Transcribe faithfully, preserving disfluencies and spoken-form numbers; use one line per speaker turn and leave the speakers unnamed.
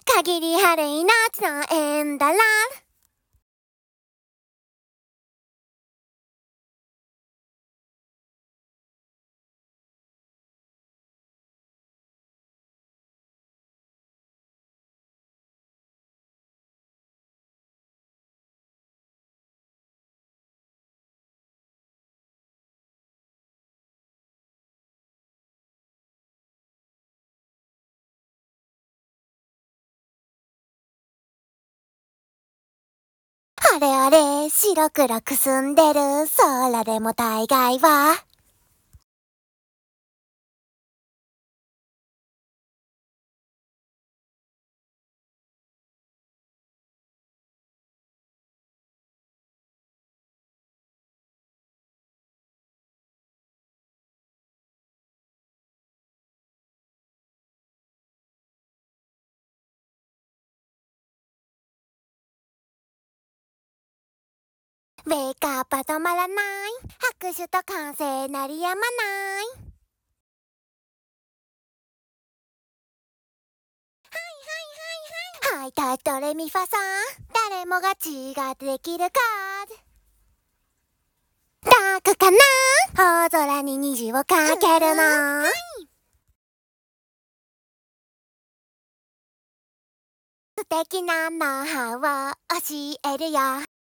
限りある命の縁だら。あれあれ、白黒くすんでる空でも大概は。ウェイクアップは止まらない。拍手と歓声鳴りやまない。はいたいドレミファさん、誰もが違ってできるか。ダークかな、大空に虹をかけるの。素敵なノウハウを教えるよ。